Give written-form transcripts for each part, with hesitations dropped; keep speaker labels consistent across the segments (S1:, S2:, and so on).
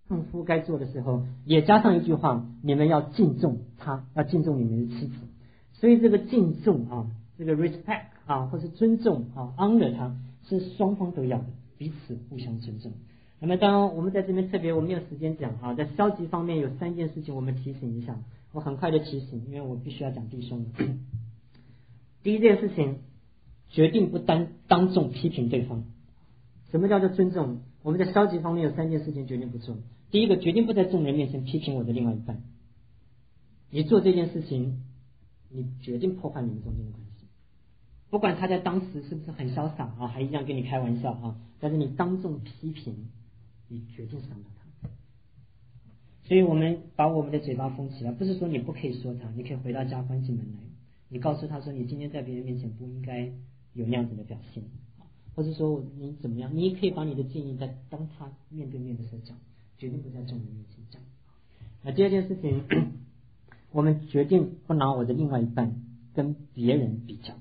S1: 丈夫该做的时候，也加上一句话：你们要敬重他，要敬重你们的妻子。所以这个敬重啊，这个 respect 啊，或是尊重啊 ，honor 他，是双方都要的，彼此互相尊重。那么当然我们在这边特别，我没有时间讲啊，在消极方面有3件事情我们提醒一下，我很快的提醒，因为我必须要讲弟兄。第一件事情，决定不当众批评对方。什么叫做尊重？我们在消极方面有3件事情决定不做。第一个，决定不在众人面前批评我的另外一半。你做这件事情，你决定破坏你们中间的关系。不管他在当时是不是很潇洒啊，还一样跟你开玩笑啊，但是你当众批评，你决定伤到他。所以我们把我们的嘴巴封起来，不是说你不可以说他，你可以回到家关起门来，你告诉他说你今天在别人面前不应该有那样子的表现，或者说你怎么样，你也可以把你的建议在当他面对面的时候讲，决定不在众人面前讲。那第二件事情，我们决定不拿我的另外一半跟别人比较。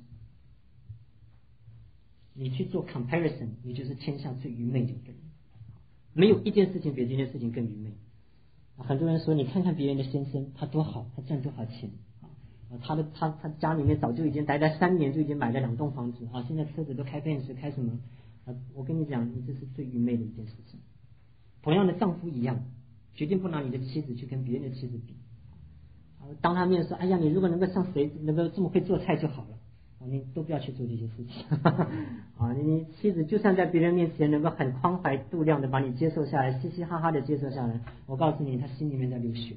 S1: 你去做 comparison， 你就是天下最愚昧的一个人。没有一件事情比这件事情更愚昧。很多人说，你看看别人的先生，他多好，他赚多少钱啊？他家里面早就已经待了3年，就已经买了2栋房子啊，现在车子都开奔驰，开什么？我跟你讲，你这是最愚昧的一件事情。同样的，丈夫一样，决定不拿你的妻子去跟别人的妻子比。当他面说，哎呀，你如果能够像谁能够这么会做菜就好了，你都不要去做这些事情啊！你妻子就算在别人面前能够很宽怀度量的把你接受下来，嘻嘻哈哈的接受下来，我告诉你，他心里面在流血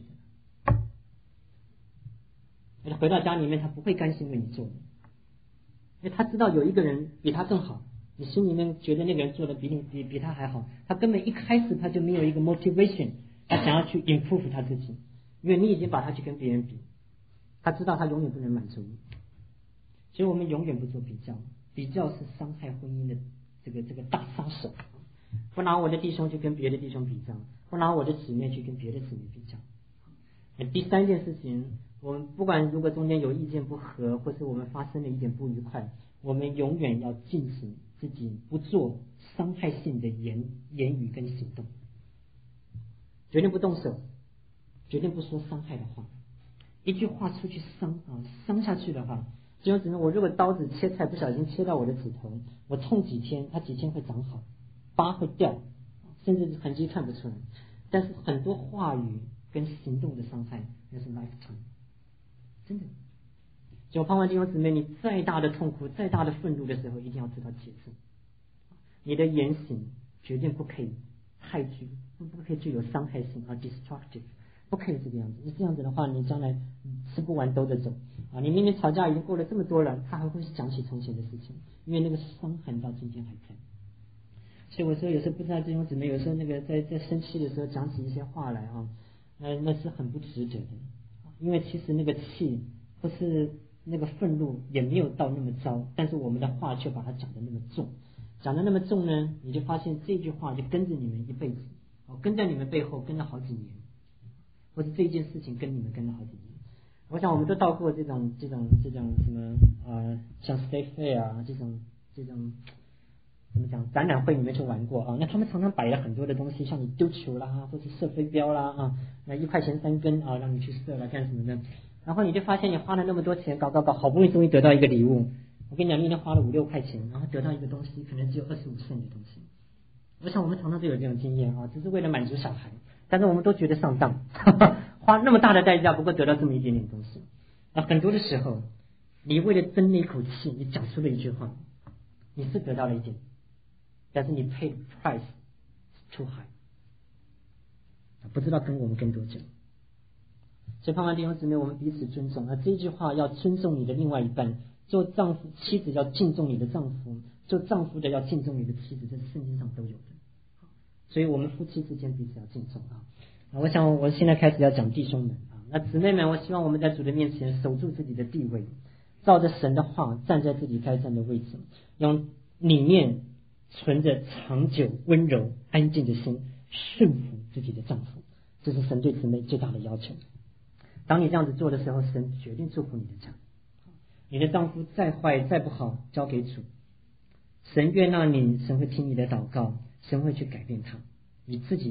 S1: 的。回到家里面，他不会甘心为你做的，因为他知道有一个人比他更好，你心里面觉得那个人做的比他还好，他根本一开始他就没有一个 motivation， 他想要去 improve 他自己，因为你已经把他去跟别人比，他知道他永远不能满足你。所以我们永远不做比较，比较是伤害婚姻的这个大杀手。不拿我的弟兄去跟别的弟兄比较，不拿我的姊妹去跟别的姊妹比较。第3件事情，我们不管如果中间有意见不合，或是我们发生了一点不愉快，我们永远要禁止自己不做伤害性的言语跟行动，决定不动手，决定不说伤害的话。一句话出去伤下去的话，就有可能我如果刀子切菜不小心切到我的指头，我痛几天，它几天会长好，疤会掉，甚至痕迹看不出来。但是很多话语跟行动的伤害，那是 lifetime， 真的。就盼望弟兄姊妹，你再大的痛苦，再大的愤怒的时候，一定要知道节制。你的言行决定不可以害惧，不可以具有伤害性destructive， 不可以这个样子。你这样子的话，你将来吃不完兜着走啊！你明明吵架已经过了这么多了，他还会想起从前的事情，因为那个伤痕到今天还在。所以我说有时候不知道弟兄姊妹，有时候那个在生气的时候讲起一些话来啊，那是很不值得的，因为其实那个气或是那个愤怒也没有到那么糟，但是我们的话却把它讲得那么重，讲得那么重呢，你就发现这句话就跟着你们一辈子，跟在你们背后跟了好几年，或者这件事情跟你们跟了好几年。我想我们都到过这种什么像 State Fair 啊这种怎么讲展览会里面去玩过啊？那他们常常摆了很多的东西，像你丢球啦，或者射飞镖啦啊，那1块钱3根啊，让你去射啦干什么的。然后你就发现你花了那么多钱搞，好不容易终于得到一个礼物。我跟你讲，那天花了5、6块钱，然后得到一个东西，可能只有25cent的东西。我想我们常常都有这种经验啊，只是为了满足小孩，但是我们都觉得上当，花那么大的代价，不过得到这么一点点东西。很多的时候，你为了争那一口气，你讲出了一句话，你是得到了一点，但是你 pay price too high， 不知道跟我们跟多久。所以盼望弟兄姊妹，我们彼此尊重。这一句话要尊重你的另外一半，做丈夫妻子要敬重你的丈夫，做丈夫的要敬重你的妻子，这是圣经上都有的。所以我们夫妻之间彼此要敬重啊。我想我现在开始要讲弟兄们啊，那姊妹们，我希望我们在主的面前守住自己的地位，照着神的话站在自己该站的位置，用里面存着长久温柔安静的心顺服自己的丈夫，这是神对姊妹最大的要求。当你这样子做的时候，神决定祝福你的家。你的丈夫再坏再不好，交给主，神悦纳你，神会听你的祷告，神会去改变他，你自己都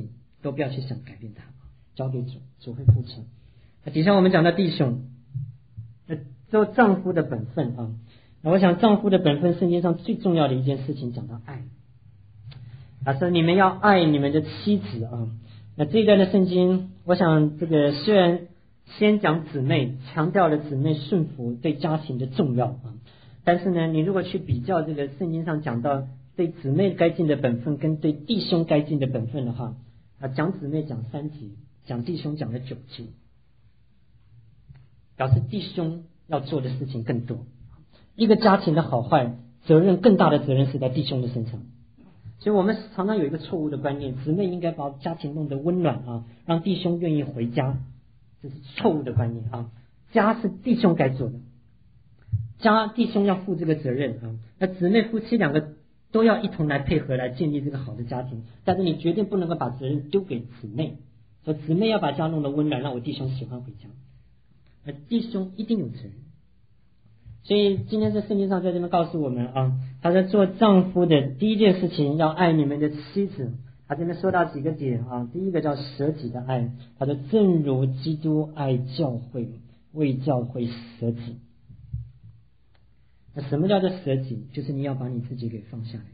S1: 都不要去想改变它，交给主，主会付成。底下我们讲到弟兄，做丈夫的本分啊。那我想丈夫的本分，圣经上最重要的一件事情讲到爱说你们要爱你们的妻子啊。那这一段的圣经，我想这个虽然先讲姊妹，强调了姊妹顺服对家庭的重要啊，但是呢，你如果去比较这个圣经上讲到对姊妹该尽的本分跟对弟兄该尽的本分的话讲姊妹讲3集，讲弟兄讲了9集，表示弟兄要做的事情更多。一个家庭的好坏，更大的责任是在弟兄的身上。所以我们常常有一个错误的观念，姊妹应该把家庭弄得温暖让弟兄愿意回家，这是错误的观念家是弟兄该做的，弟兄要负这个责任那姊妹夫妻2个都要一同来配合来建立这个好的家庭，但是你绝对不能够把责任丢给姊妹，说姊妹要把家弄得温暖，让我弟兄喜欢回家，弟兄一定有责任。所以今天在圣经上在这边告诉我们他说做丈夫的第一件事情要爱你们的妻子。他这边说到几个点第一个叫舍己的爱，他说正如基督爱教会，为教会舍己。那什么叫做舍己？就是你要把你自己给放下来，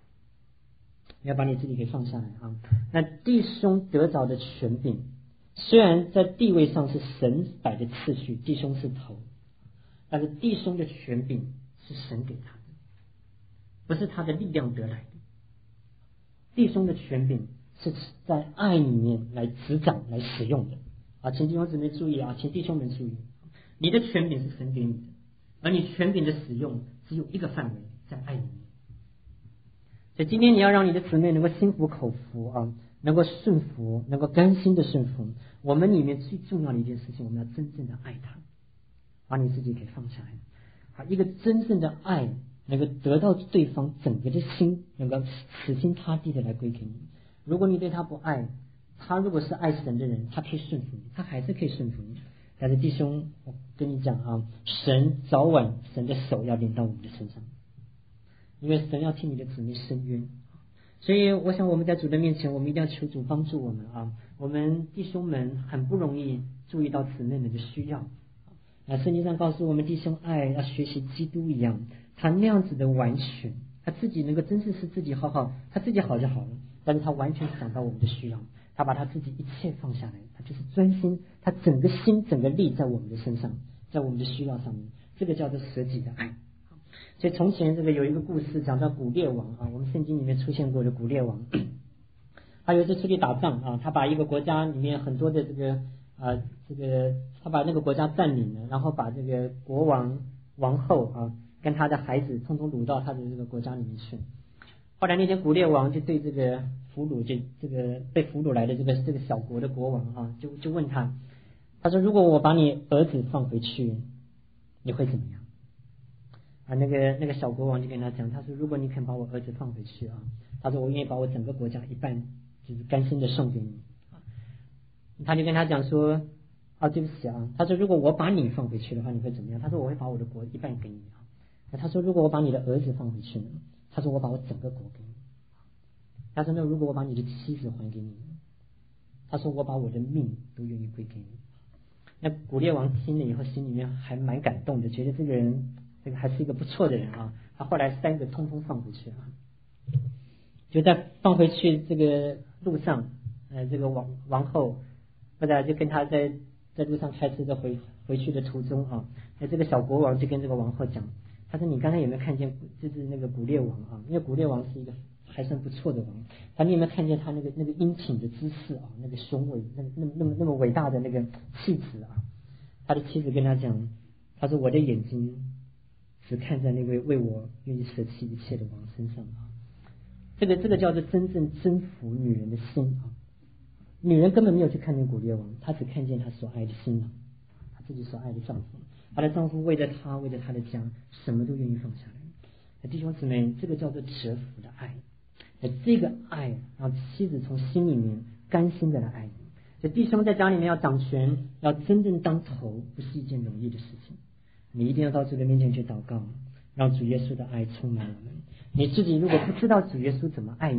S1: 那弟兄得着的权柄，虽然在地位上是神摆的次序，弟兄是头，但是弟兄的权柄是神给他的，不是他的力量得来的。弟兄的权柄是在爱里面来执掌来使用的请弟兄姊妹注意请弟兄们注意，你的权柄是神给你的，而你权柄的使用只有一个范围，在爱里面。所以今天你要让你的姊妹能够心服口服能够顺服，能够甘心的顺服。我们里面最重要的一件事情，我们要真正的爱他，把你自己给放下来一个真正的爱能够得到对方整个的心，能够死心塌地的来归给你。如果你对他不爱，他如果是爱神的人，他可以顺服你，他还是可以顺服你。但是弟兄，我跟你讲神早晚神的手要临到我们的身上，因为神要替你的姊妹伸冤。所以我想我们在主的面前，我们一定要求主帮助我们我们弟兄们很不容易注意到姊妹们的需要圣经上告诉我们，弟兄爱要学习基督一样，他那样子的完全，他自己能够真正是自己好，他自己好就好了，但是他完全想到我们的需要，他把他自己一切放下来，他就是专心，他整个心整个力在我们的身上，在我们的需要上面，这个叫做舍己的爱。所以从前这个有一个故事讲到古列王我们圣经里面出现过的古列王他有一次出去打仗他把一个国家里面很多的他把那个国家占领了，然后把这个国王王后跟他的孩子通通掳到他的这个国家里面去。后来那天古列王就对这个俘虏，这个被俘虏来的这个小国的国王就问他说如果我把你儿子放回去，你会怎么样那个小国王就跟他讲，他说如果你肯把我儿子放回去他说我愿意把我整个国家一半就是甘心的送给你他就跟他讲说对不起他说如果我把你放回去的话，你会怎么样？他说我会把我的国一半给你他说如果我把你的儿子放回去呢？他说我把我整个国给你。他说那如果我把你的妻子还给你？他说我把我的命都愿意归给你。那古列王听了以后心里面还蛮感动的，觉得这个人还是一个不错的人他后来3个通通放回去就在放回去这个路上这个王后后来就跟他在路上开车回去的途中这个小国王就跟这个王后讲，他说你刚才有没有看见就是那个古列王因为古列王是一个还算不错的王，你有没有看见他那个英挺的姿势那个雄伟那么伟大的那个气质他的妻子跟他讲，他说我的眼睛只看在那个为我愿意舍弃一切的王身上这个叫做真正征服女人的心女人根本没有去看见古列王，她只看见她所爱的新郎，她自己所爱的丈夫，她的丈夫为了她为了她的家什么都愿意放下来。弟兄姊妹，这个叫做折服的爱，这个爱让妻子从心里面甘心的来爱你。弟兄在家里面要掌权，要真正当头，不是一件容易的事情。你一定要到主的面前去祷告，让主耶稣的爱充满我们。你自己如果不知道主耶稣怎么爱你，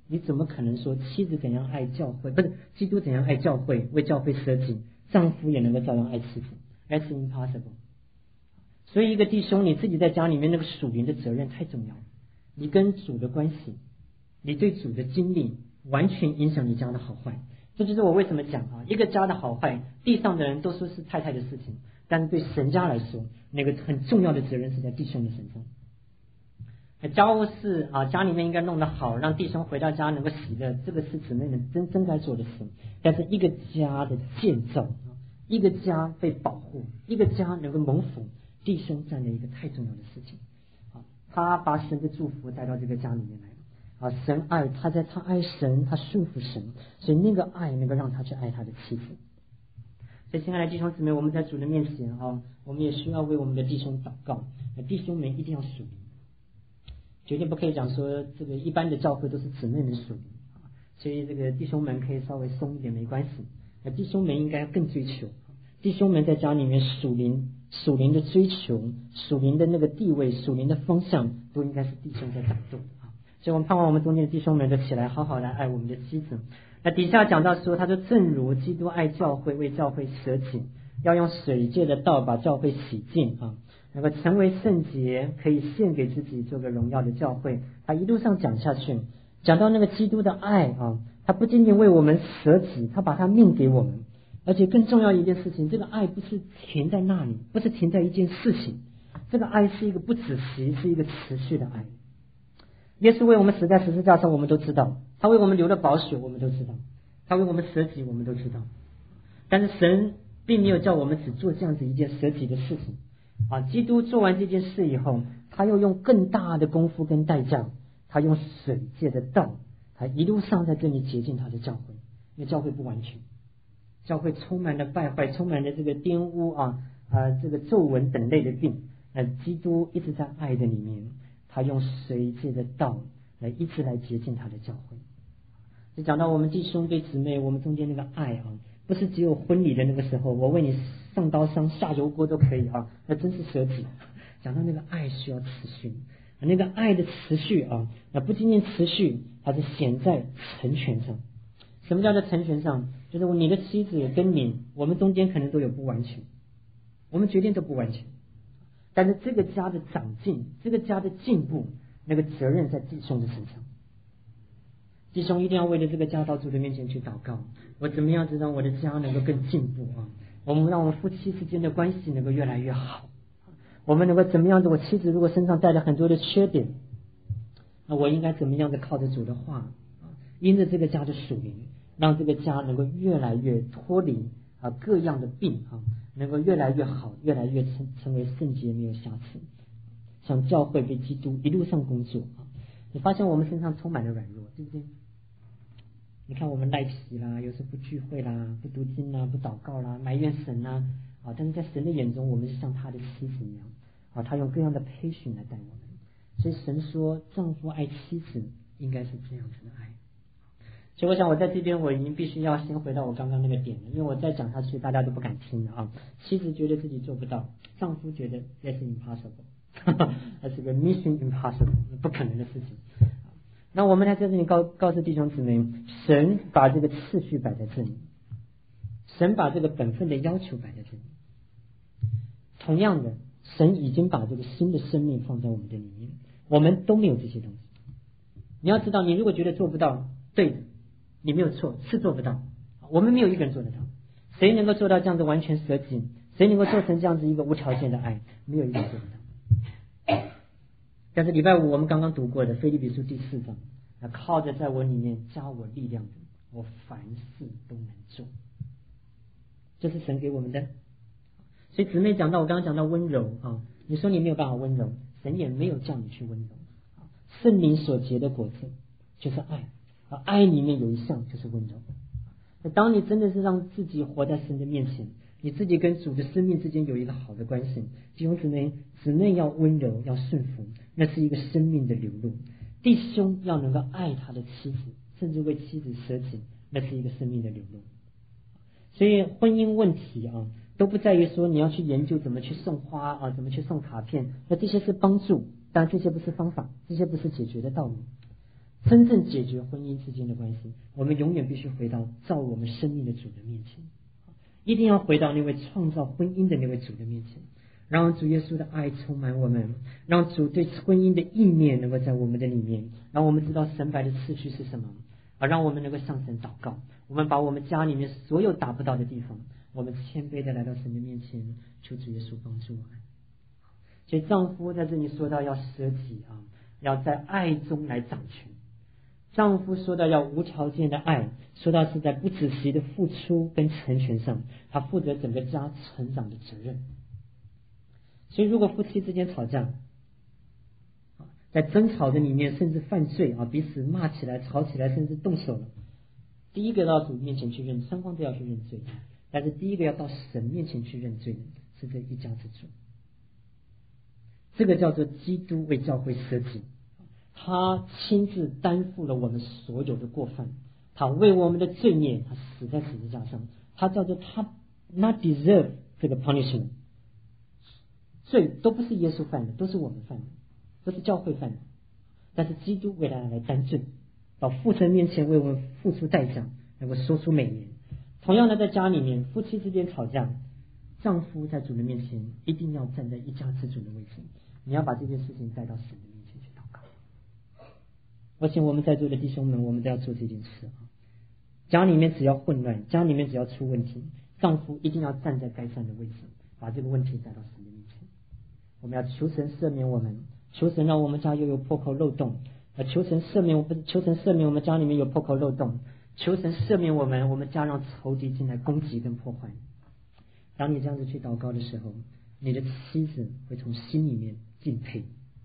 S1: 你怎么可能说妻子怎样爱教会，不是基督怎样爱教会，为教会舍己，丈夫也能够照样爱妻子？ That's impossible。 所以一个弟兄，你自己在家里面那个属灵的责任太重要了，你跟主的关系，你对主的经历，完全影响你家的好坏。这就是我为什么讲啊，一个家的好坏，地上的人都说是太太的事情，但是对神家来说，那个很重要的责任是在弟兄的身上。家务事啊，家里面应该弄得好，让弟兄回到家能够喜乐，这个是姊妹们真该做的事。但是一个家的建造，一个家被保护，一个家能够蒙福，弟兄占了一个太重要的事情。他把神的祝福带到这个家里面来，神爱他，他爱神，他顺服神，所以那个爱能够让他去爱他的妻子。所以亲爱的弟兄姊妹，我们在主的面前我们也需要为我们的弟兄祷告。弟兄们一定要属灵，绝对不可以讲说这个一般的教会都是姊妹们属灵，所以这个弟兄们可以稍微松一点没关系。弟兄们应该更追求，弟兄们在家里面属灵的追求，属灵的那个地位，属灵的方向，都应该是弟兄在掌舵。所以我们盼望我们中间的弟兄们都起来好好来爱我们的妻子。那底下讲到说，他说正如基督爱教会，为教会舍己，要用水界的道把教会洗净能够成为圣洁，可以献给自己做个荣耀的教会。他一路上讲下去，讲到那个基督的爱他不仅仅为我们舍己，他把他命给我们，而且更重要一件事情，这个爱不是停在那里，不是停在一件事情，这个爱是一个不止息，是一个持续的爱。耶稣为我们死在十字架上，我们都知道，他为我们流了宝血，我们都知道，他为我们舍己，我们都知道。但是神并没有叫我们只做这样子一件舍己的事情基督做完这件事以后，他又用更大的功夫跟代价，他用水界的道，他一路上在这里洁净他的教会。因为教会不完全，教会充满了败坏，充满了这个玷污这个皱纹等类的病。基督一直在爱的里面，他用水界的道来一直来洁净他的教会。就讲到我们弟兄对姊妹，我们中间那个爱不是只有婚礼的那个时候，我为你上刀山下油锅都可以那真是舍己。讲到那个爱需要持续，那个爱的持续那不仅仅持续，它是显在成全上。什么叫做成全上？就是你的妻子跟你，我们中间可能都有不完全，我们决定都不完全，但是这个家的长进，这个家的进步，那个责任在弟兄的身上。弟兄一定要为了这个家到主的面前去祷告，我怎么样子让我的家能够更进步我们让我们夫妻之间的关系能够越来越好，我们能够怎么样子，我妻子如果身上带了很多的缺点，那我应该怎么样子靠着主的话因着这个家的属灵，让这个家能够越来越脱离各样的病能够越来越好，越来越成为圣洁，没有瑕疵，像教会被基督一路上工作你发现我们身上充满了软弱，对不对？你看我们赖皮啦，有时不聚会啦，不读经啦，不祷告啦，埋怨神啦但是在神的眼中，我们是像他的妻子一样他用各样的培训来带我们。所以神说，丈夫爱妻子应该是这样子的爱。所以我想我在这边我已经必须要先回到我刚刚那个点了，因为我再讲下去大家都不敢听了妻子觉得自己做不到，丈夫觉得 that's impossible 那是个 mission impossible 不可能的事情。那我们在这里告诉弟兄姊妹，神把这个次序摆在这里，神把这个本分的要求摆在这里。同样的，神已经把这个新的生命放在我们的里面，我们都没有这些东西。你要知道，你如果觉得做不到，对的，你没有错，是做不到。我们没有一个人做得到，谁能够做到这样子完全舍己？谁能够做成这样子一个无条件的爱？没有一个人做得到。但是礼拜五我们刚刚读过的腓立比书第4章，靠着在我里面加我力量的，我凡事都能做，这是神给我们的。所以姊妹讲到，我刚刚讲到温柔你说你没有办法温柔，神也没有叫你去温柔。圣灵所结的果子就是爱爱里面有一项就是温柔。当你真的是让自己活在神的面前，你自己跟主的生命之间有一个好的关系，弟兄姊妹要温柔，要顺服，那是一个生命的流露。弟兄要能够爱他的妻子，甚至为妻子舍己，那是一个生命的流露。所以婚姻问题都不在于说你要去研究怎么去送花怎么去送卡片，那这些是帮助，但这些不是方法，这些不是解决的道路。 真正解决婚姻之间的关系，我们永远必须回到造我们生命的主的面前，一定要回到那位创造婚姻的那位主的面前，让主耶稣的爱充满我们，让主对婚姻的意念能够在我们的里面，让我们知道神摆的次序是什么，让我们能够向神祷告。我们把我们家里面所有达不到的地方，我们谦卑的来到神的面前，求主耶稣帮助我们。所以丈夫在这里说到要舍己要在爱中来掌权。丈夫说到要无条件的爱，说到是在不止息的付出跟成全上，他负责整个家成长的责任。所以如果夫妻之间吵架，在争吵的里面甚至犯罪彼此骂起来吵起来甚至动手了，第一个到主面前去认，双方都要去认罪，但是第一个要到神面前去认罪的是这一家之主。这个叫做基督为教会舍己，他亲自担负了我们所有的过犯，他为我们的罪孽他死在十字架上，他叫做他 not deserve 这个 punishment， 罪都不是耶稣犯的，都是我们犯的，都是教会犯的，但是基督为他来担罪，到父神面前为我们付出代价，能够说出美言。同样的在家里面夫妻之间吵架，丈夫在主的面前一定要站在一家之主的位置，你要把这件事情带到神的面前去祷告。而且我们在座的弟兄们，我们都要做这件事家里面只要混乱，家里面只要出问题，丈夫一定要站在该站的位置，把这个问题带到神的面前。我们要求神赦免我们，求神让我们家又有破口漏洞，求神赦免我们家里面有破口漏洞，求神赦免我们家让仇敌进来攻击跟破坏。当你这样子去祷告的时候，你的妻子会从心里面敬佩。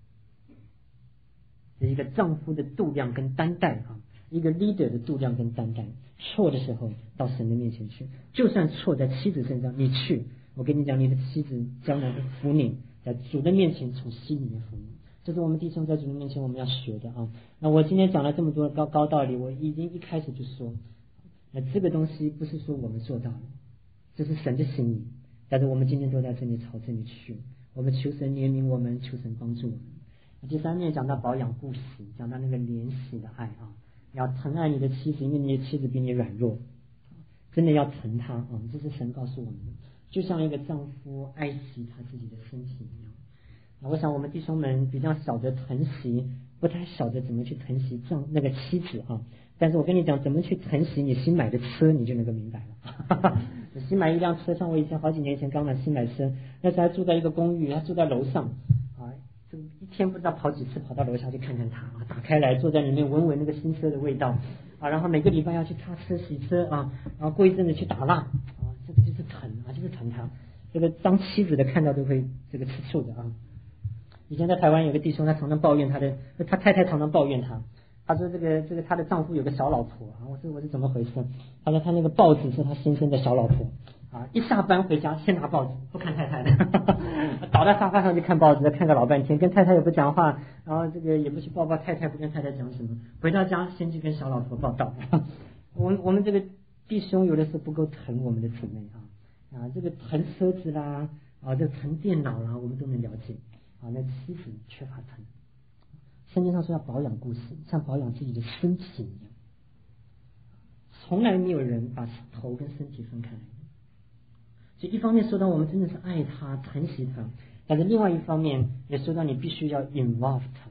S1: 一个丈夫的度量跟担待一个 leader 的度量跟担待，错的时候到神的面前去，就算错在妻子身上，你去，我跟你讲，你的妻子将来会服你，在主的面前从心里面服你。这是我们弟兄在主的面前我们要学的那我今天讲了这么多高道理，我已经一开始就说，那这个东西不是说我们做到了，这是神的心意，但是我们今天都在这里朝这里去，我们求神怜悯我们，求神帮助我们。第三面讲到保养顾惜，讲到那个怜惜的爱你要疼爱你的妻子，因为你的妻子比你软弱，真的要疼她这是神告诉我们的，就像一个丈夫爱惜他自己的身体一样。我想我们弟兄们比较晓得疼惜，不太晓得怎么去疼惜那个妻子但是我跟你讲，怎么去疼惜你新买的车，你就能够明白了新买一辆车，像我以前好几年前刚买新买车，那时还住在一个公寓，他住在楼上这一天不知道跑几次跑到楼下去看看他打开来坐在里面闻闻那个新车的味道然后每个礼拜要去擦车洗车然后过一阵子去打蜡这个就是疼就是疼他，这个当妻子的看到都会这个吃醋的以前在台湾有个弟兄，他常常抱怨他太太常常抱怨他说这个他的丈夫有个小老婆我说怎么回事？他说他那个报纸是他先生的小老婆一下班回家先拿报纸不看太太的倒在沙发上去看报纸，看个老半天，跟太太也不讲话，然后这个也不去抱抱太太，不跟太太讲什么，回到家先去跟小老婆报道我们这个弟兄有的时候不够疼我们的姊妹这个疼车子啦这个疼电脑啦，我们都能了解那妻子缺乏疼。圣经上说要保养顾惜，像保养自己的身体一样，从来没有人把头跟身体分开来的。所以一方面说到我们真的是爱他疼惜他，但是另外一方面也说到你必须要 involve 他。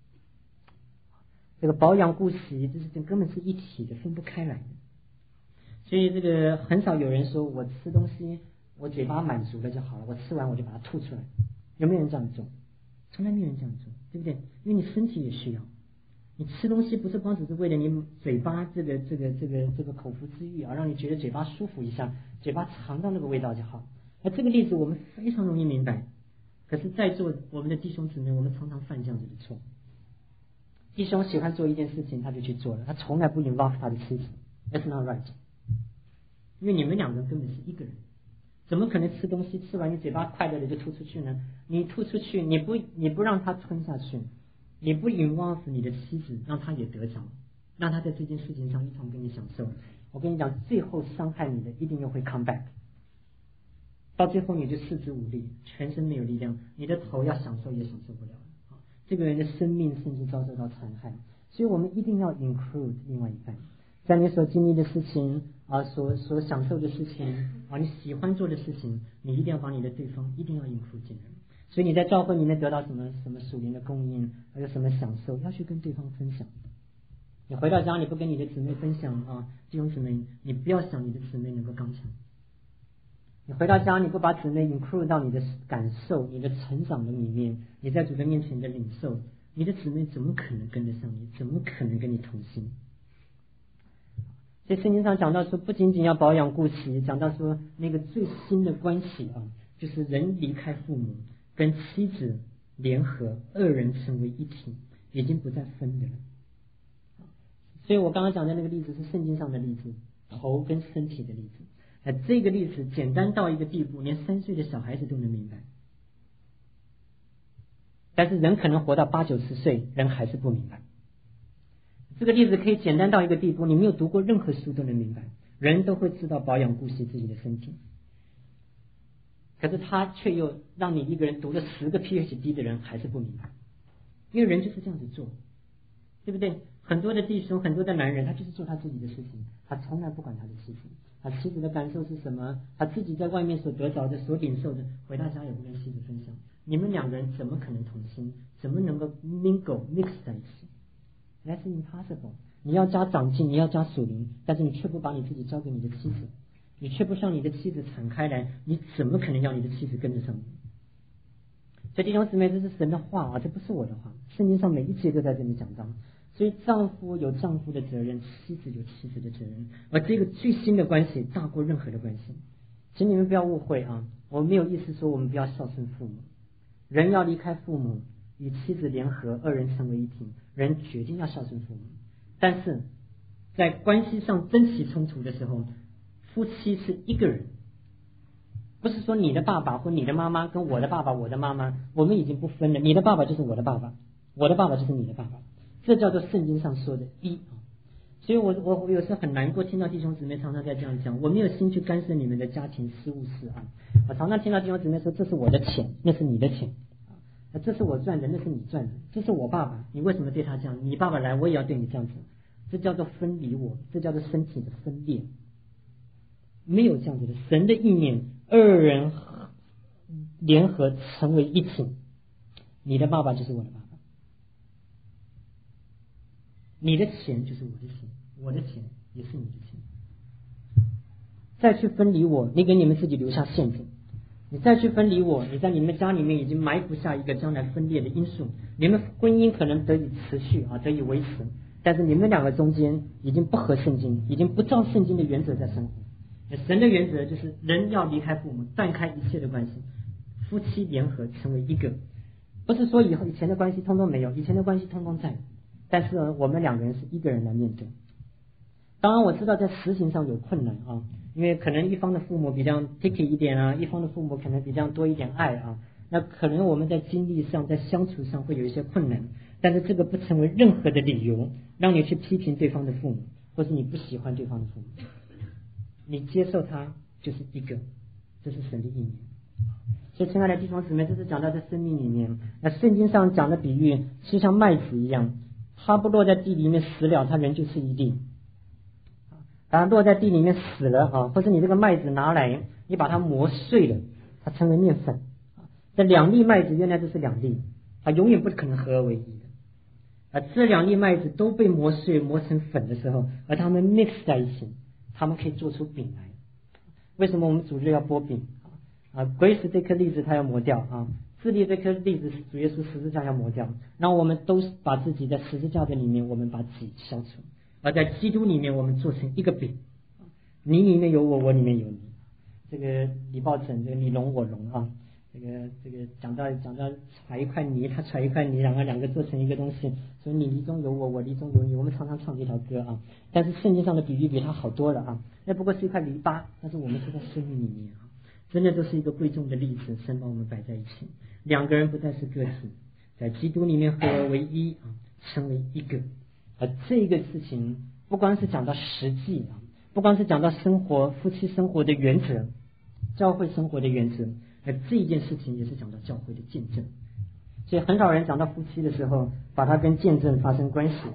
S1: 这个保养顾惜这根本是一体的，分不开来的。所以这个很少有人说我吃东西我嘴巴满足了就好了，我吃完我就把它吐出来，有没有人这样做？从来没有人这样做，对不对？因为你身体也需要，你吃东西不是光只是为了你嘴巴这个口腹之欲让你觉得嘴巴舒服一下，嘴巴尝到那个味道就好。那这个例子我们非常容易明白，可是在座我们的弟兄姊妹，我们常常犯这样子的错。弟兄喜欢做一件事情他就去做了，他从来不 involve 他的妻子， That's not right， 因为你们两个人根本是一个人，怎么可能吃东西吃完你嘴巴快乐的就吐出去呢？你吐出去你不让他吞下去，你不 involve 你的妻子让他也得着，让他在这件事情上一同跟你享受，我跟你讲，最后伤害你的一定又会 come back， 到最后你就四肢无力，全身没有力量，你的头要享受也享受不了这个人的生命甚至遭受到残害。 所以我们一定要 include 另外一半，在你所经历的事情所享受的事情你喜欢做的事情，你一定要把你的对方一定要 include 进来。所以你在教会里面得到什么属灵的供应，还有什么享受，要去跟对方分享。你回到家你不跟你的姊妹分享弟兄姊妹，你不要想你的姊妹能够刚强。你回到家你不把姊妹 include 到你的感受、你的成长的里面，你在主的面前的领受，你的姊妹怎么可能跟得上你，怎么可能跟你同心？所以圣经上讲到说，不仅仅要保养顾惜，讲到说那个最新的关系就是人离开父母，跟妻子联合，二人成为一体，已经不再分的了。所以我刚刚讲的那个例子是圣经上的例子，头跟身体的例子。这个例子简单到一个地步，连3岁的小孩子都能明白。但是人可能活到80、90岁，人还是不明白。这个例子可以简单到一个地步，你没有读过任何书都能明白，人都会知道保养顾惜自己的身体。可是他却又让你一个人读了10个 PhD 的人还是不明白，因为人就是这样子做，对不对？很多的弟兄，很多的男人，他就是做他自己的事情，他从来不管他的妻子，他妻子的感受是什么，他自己在外面所得着的、所领受的，回到家也不跟妻子分享。你们2个人怎么可能同心？怎么能够 mix 在一起？ That's impossible。 你要加长进，你要加属灵，但是你却不把你自己交给你的妻子，你却不向你的妻子敞开来，你怎么可能让你的妻子跟得上你？所以弟兄姊妹，这是神的话这不是我的话，圣经上每一节都在这里讲到。所以丈夫有丈夫的责任，妻子有妻子的责任，而这个最新的关系大过任何的关系。请你们不要误会我没有意思说我们不要孝顺父母。人要离开父母，与妻子联合，二人成为一体，人决定要孝顺父母。但是在关系上争起冲突的时候，夫妻是一个人，不是说你的爸爸或你的妈妈跟我的爸爸我的妈妈我们已经不分了，你的爸爸就是我的爸爸，我的爸爸就是你的爸爸，这叫做圣经上说的一。所以我有时候很难过，听到弟兄姊妹常常在这样讲，我没有心去干涉你们的家庭事务事我常常听到弟兄姊妹说，这是我的钱，那是你的钱这是我赚的，那是你赚的，这是我爸爸，你为什么对他这样？你爸爸来我也要对你这样子。这叫做分离我，这叫做身体的分裂。没有这样子的，神的意念，二人联合成为一体。你的爸爸就是我的爸爸，你的钱就是我的钱，我的钱也是你的钱。再去分离我，你给你们自己留下陷阱。你再去分离我，你在你们家里面已经埋伏下一个将来分裂的因素。你们婚姻可能得以持续得以维持，但是你们2个中间已经不合圣经，已经不照圣经的原则在生活。神的原则就是人要离开父母，断开一切的关系，夫妻联合成为一个。不是说以前的关系通通没有，以前的关系通通在，但是我们2个人是一个人来面对。当然我知道在实行上有困难因为可能一方的父母比较 picky 一点一方的父母可能比较多一点爱那可能我们在经历上在相处上会有一些困难，但是这个不成为任何的理由让你去批评对方的父母，或是你不喜欢对方的父母。你接受他就是一个，这是神的意念。所以亲爱的弟兄姊妹，这是讲到在生命里面，那圣经上讲的比喻就像麦子一样，它不落在地里面死了，它仍旧是一粒。当然落在地里面死了或者你这个麦子拿来你把它磨碎了，它成为面粉。这2粒麦子原来这是2粒，它永远不可能合而为一的这2粒麦子都被磨碎磨成粉的时候，而它们 mix 在一起，它们可以做出饼来。为什么我们主日要剥饼Grace 这颗栗子它要磨掉智利这颗栗子主耶稣十字架要磨掉，然后我们都把自己在十字架的里面我们把己消除，而在基督里面我们做成一个饼，你里面有我，我里面有你。这个李抱枕，这个你聋我聋这个讲到揣一块泥，他揣一块泥，然后2个做成一个东西，所以你泥中有我，我泥中有你。我们常常唱这条歌但是圣经上的比喻比它好多了那不过是一块泥巴，但是我们是在生命里面真的都是一个贵重的例子，神把我们摆在一起，2个人不再是个体，在基督里面合而为一成为一个。而这个事情不光是讲到实际不光是讲到生活夫妻生活的原则，教会生活的原则，而这一件事情也是讲到教会的见证。所以很少人讲到夫妻的时候把它跟见证发生关系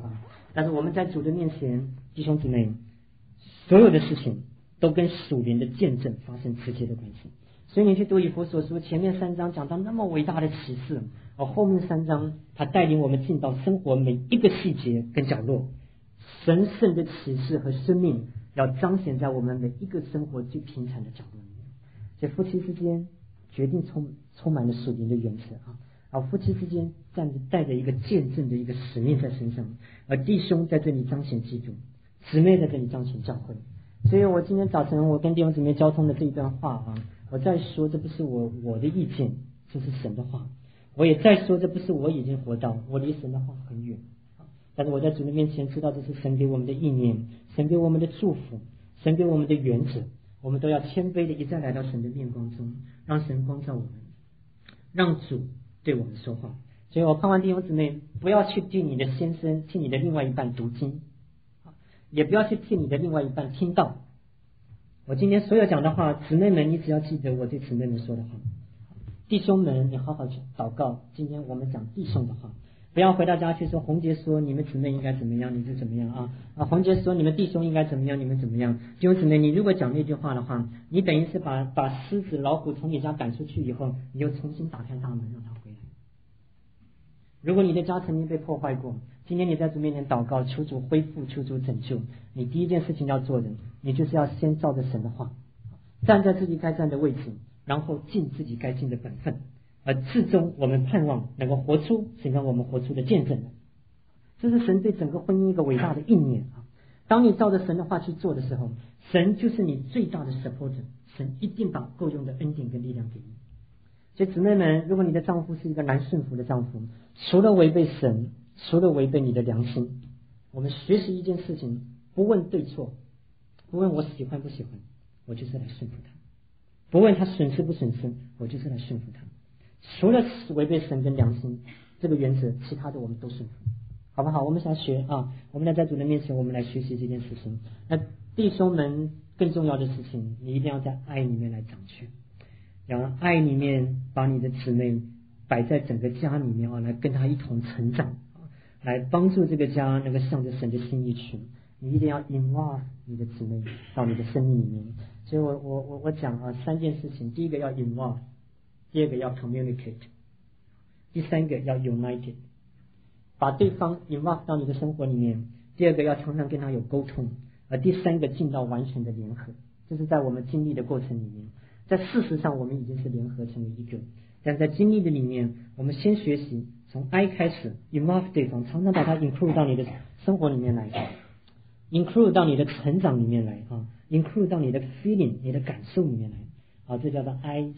S1: 但是我们在主的面前，弟兄姊妹，所有的事情都跟属灵的见证发生直接的关系。所以你去读以弗所书前面3章讲到那么伟大的启示，而后面3章他带领我们进到生活每一个细节跟角落，神圣的启示和生命要彰显在我们每一个生活最平常的角落里面。所以夫妻之间决定充满了属灵的原则而夫妻之间带着一个见证的一个使命在身上，而弟兄在这里彰显基督，姊妹在这里彰显教会。所以我今天早晨我跟弟兄姊妹交通的这一段话我在说这不是我的意见，这是神的话。我也在说这不是我已经活到，我离神的话很远但是我在主的面前知道这是神给我们的意念，神给我们的祝福，神给我们的原则，我们都要谦卑的一再来到神的面光中，让神光照我们，让主对我们说话。所以我盼望弟兄姊妹不要去替你的先生替你的另外一半读经，也不要去替你的另外一半听道。我今天所有讲的话，姊妹们你只要记得我对姊妹们说的话，弟兄们你好好去祷告。今天我们讲弟兄的话，不要回到家去说洪杰说你们姊妹应该怎么样你就怎么样洪杰说你们弟兄应该怎么样你们怎么样。弟兄姊妹，你如果讲那句话的话，你等于是把狮子老虎从你家赶出去以后，你又重新打开大门让他回来。如果你的家曾经被破坏过，今天你在主面前祷告，求主恢复，求主拯救，你第一件事情要做的，你就是要先照着神的话，站在自己该站的位置，然后尽自己该尽的本分，而至终我们盼望能够活出神让我们活出的见证。这是神对整个婚姻一个伟大的意念当你照着神的话去做的时候，神就是你最大的 supporter， 神一定把够用的恩典跟力量给你。所以姊妹们，如果你的丈夫是一个难顺服的丈夫，除了违背神，除了违背你的良心，我们学习一件事情，不问对错，不问我喜欢不喜欢，我就是来顺服他，不问他损失不损失，我就是来顺服他。除了违背神跟良心这个原则，其他的我们都顺服，好不好？我们想学我们来在主的面前，我们来学习这件事情。那弟兄们，更重要的事情，你一定要在爱里面来长全，然后爱里面把你的姊妹摆在整个家里面来跟他一同成长，来帮助这个家能够向着神的心意去。你一定要 involve 你的姊妹到你的生命里面。所以我讲3件事情，第一个要 involve， 第二个要 communicate， 第三个要 united， 把对方 involve 到你的生活里面，第二个要常常跟他有沟通，而第三个进到完全的联合。这是在我们经历的过程里面，在事实上我们已经是联合成为一个，但在经历的里面，我们先学习从 I 开始 involve 对方，常常把它 include 到你的生活里面来，include 到你的成长里面来include 到你的 feeling 你的感受里面来这叫做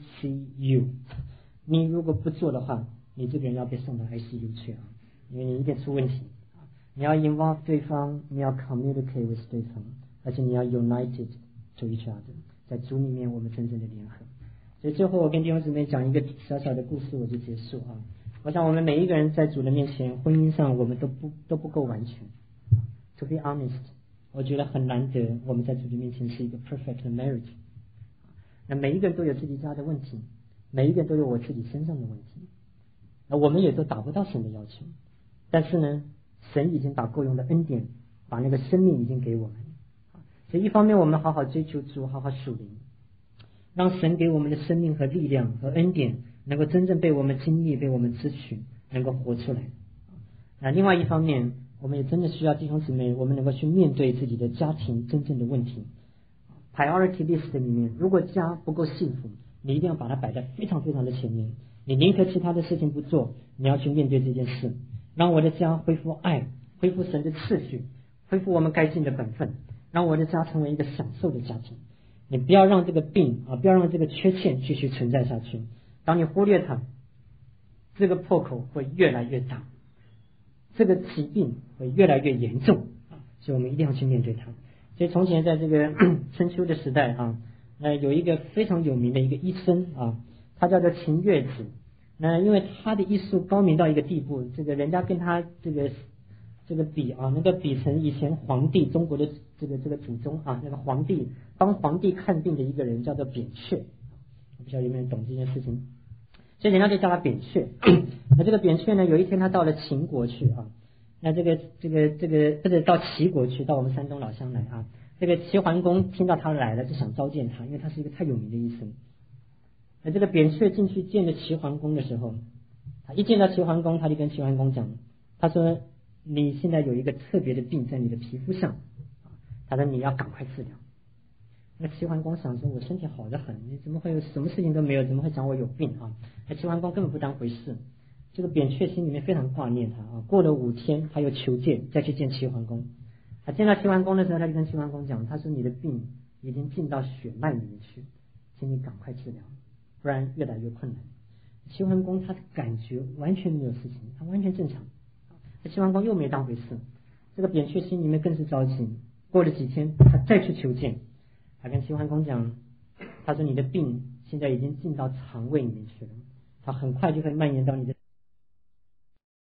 S1: ICU。 你如果不做的话，你这个人要被送到 ICU 去因为你一定出问题你要 involve 对方，你要 communicate with 对方，而且你要 united to each other， 在主里面我们真正的联合。所以最后我跟弟兄姊妹讲一个小小的故事我就结束我想我们每一个人在主的面前，婚姻上我们都不够完全。To be honest， 我觉得很难得我们在主的面前是一个 perfect marriage。 那每一个人都有自己家的问题，每一个人都有我自己身上的问题，那我们也都达不到神的要求，但是呢，神已经把够用的恩典，把那个生命已经给我们。所以一方面我们好好追求主，好好属灵，让神给我们的生命和力量和恩典能够真正被我们经历，被我们支取，能够活出来。那另外一方面，我们也真的需要弟兄姊妹，我们能够去面对自己的家庭真正的问题。Priority list 里面，如果家不够幸福，你一定要把它摆在非常非常的前面，你宁可其他的事情不做，你要去面对这件事，让我的家恢复爱，恢复神的秩序，恢复我们该尽的本分，让我的家成为一个享受的家庭。你不要让这个病不要让这个缺陷继续存在下去。当你忽略它，这个破口会越来越大，这个疾病会越来越严重所以我们一定要去面对它。所以从前在这个春秋的时代有一个非常有名的一个医生他叫做秦越子。那因为他的医术高明到一个地步，这个人家跟他这个比那个比成以前皇帝中国的这个祖宗那个皇帝帮皇帝看病的一个人叫做扁鹊。我不知道有没有人懂这件事情，所以人家就叫他扁鹊。那这个扁鹊呢，有一天他到了秦国去那这个不是到齐国去，到我们山东老乡来啊。这个齐桓公听到他来了，就想召见他，因为他是一个太有名的医生。那这个扁鹊进去见了齐桓公的时候，他一见到齐桓公，他就跟齐桓公讲，他说你现在有一个特别的病在你的皮肤上，他说你要赶快治疗。那齐桓公想说，我身体好得很，你怎么会有什么事情都没有，怎么会讲我有病啊？那齐桓公根本不当回事。这个扁鹊心里面非常挂念他啊。过了5天，他又求见，再去见齐桓公。他见到齐桓公的时候，他就跟齐桓公讲，他说你的病已经进到血脉里面去，请你赶快治疗，不然越来越困难。齐桓公他感觉完全没有事情，他完全正常。齐桓公又没当回事，这个扁鹊心里面更是着急。过了几天，他再去求见，他跟齐桓公讲，他说你的病现在已经进到肠胃里面去了，他很快就会蔓延到你的